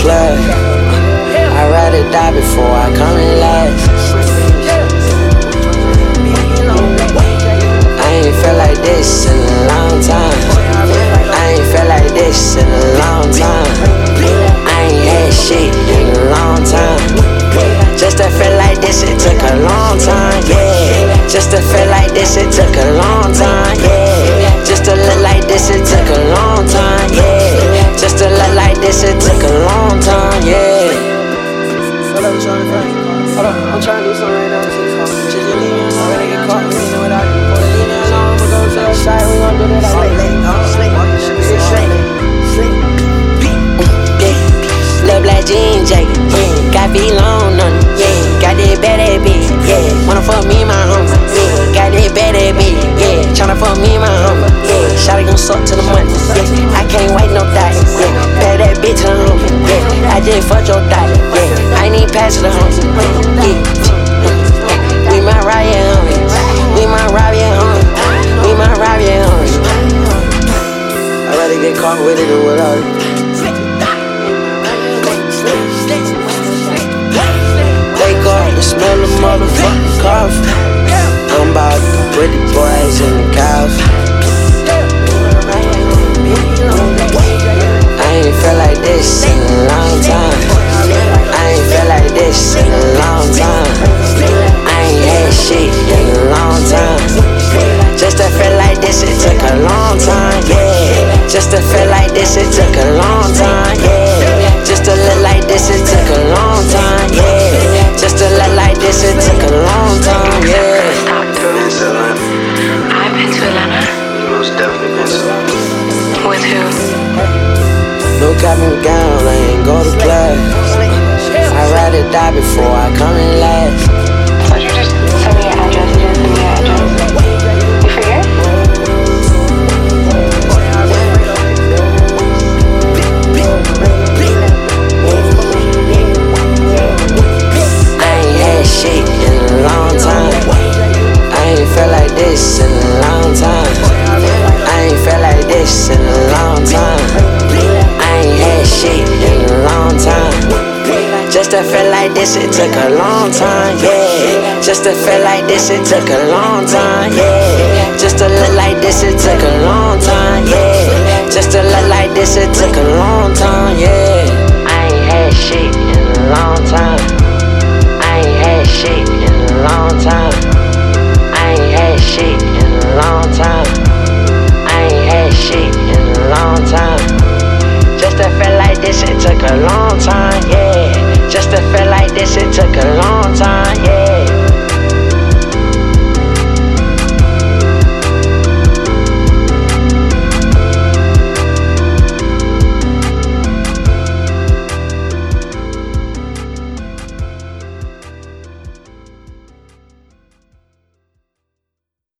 plug. I'd rather die before I come in last. I ain't felt like this in a long time. I ain't felt like this in a long time. I ain't had shit in a long time. Just to feel like this, it took a long time, yeah. Just to feel like this, it took a long time, yeah. Just to look like this, it took a long time, yeah. Just to look like this, it took a long time, yeah. Hold up, I'm trying to do something right now. Just leave me alone. I'm gonna get caught. You know what I do? Leave me alone. We're gonna go outside. We're gonna do that. Sleep. Lil' black jean jacket, yeah. Got V-Long on it, yeah. Got that bad bitch, yeah. Wanna fuck me, my homie, yeah. Got that bad bitch, yeah. Tryna fuck me, my homie, yeah. Shawty gon' suck to the money, yeah. I can't wait no die, yeah. Bad that bitch to the homie, yeah. I just fucked your die, yeah. I ain't even pass to the homie, yeah. We might rob your homie, we might rob your homie, we might rob your homie. I'd rather get caught with it than without it. Wake up and smell the motherfucking coffee. I'm about to put the boys in the coffee. I ain't felt like this in a long time. I ain't felt like this in a long time. I ain't had shit in a long time. Just to feel like this, it took a long time, yeah. Just to feel like this, it took a long time, yeah. Just to look like this, it took a long time, yeah. Just to look like this, it took a long time, yeah. I've been to Atlanta. Most definitely been to Atlanta. With who? No cap and gown, I ain't go to class. I'd rather die before I come in last. Thought you just send me your address. You didn't send me your address. You forget? I ain't had shit in a long time. I ain't felt like this in a long time. I ain't felt like this in a long time. I ain't had shit in a long time. Just to feel like this, it took a long time, yeah. Just to feel like this, it took a long time, yeah. Just to look like this, it took a long time, yeah. Just to look like this, it took a long time, yeah. I ain't had shit in a long time. I ain't had shit in a long time. I ain't had shit in a long time. I ain't had shit in a long time. Just to feel like this, it took a long time, yeah. Just to feel like this, it took a long time,